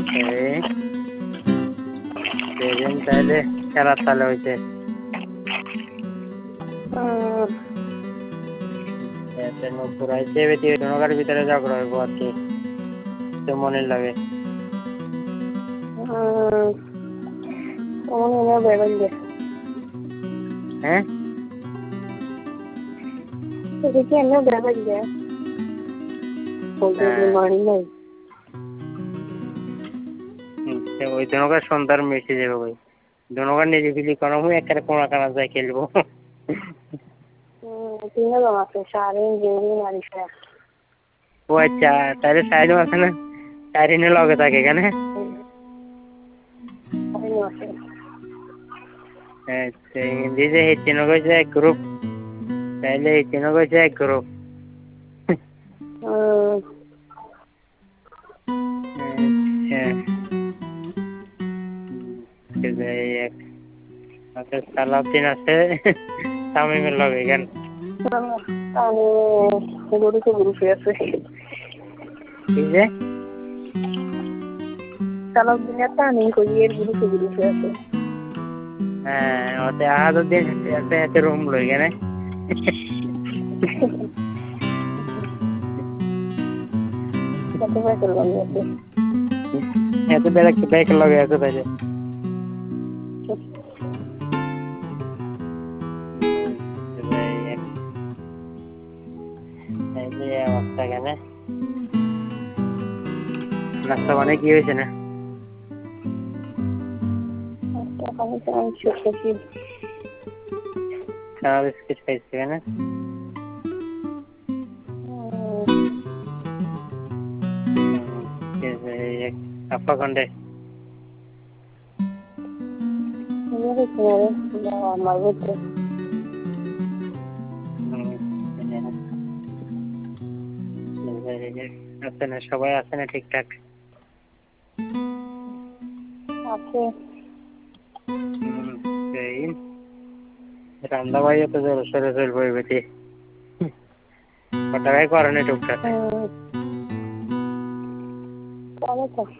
এই সেদিন তাহলে খেলার তালে হয়েছে নূপুর আইছে নৌকার ভিতরে ঝগড়া হইব আর কি তো মনে লাগে হ্যাঁ ওই জনকার সন্ধ্যার মেসে যাবে ভাই জনকার নিজে ফিলি করা মুই একটা কোনা কানা যায় খেলবো ও আচ্ছা তাহলে সাইড আছে না সাইরিনের লগে থাকে এখানে আচ্ছা হিন্দি যে হেচিনো কইছে এক গ্রুপ তাহলে হেচিনো কইছে এক গ্রুপ আচ্ছা সালাউদ্দিন আছে তামিমের লগে কেন কি যে সালাউদ্দিনের তামিম কইয়ের গ্রুপে আছে হ্যাঁ ওতে আহাদুদ্দিন আছে রুম লই কেন এত বেলা কি বাইক লগে আছে তাইলে অবস্থা কেন নাস্তা মানে কি হয়েছে না সারা বিস্কিট খাইছে কেন আপা কন্ডে আছে না সবাই আছে না ঠিকঠাক আছে রান্দা ভাই তো জোর সরে চলবো বেটি কটাকাই করেনি টুকটাক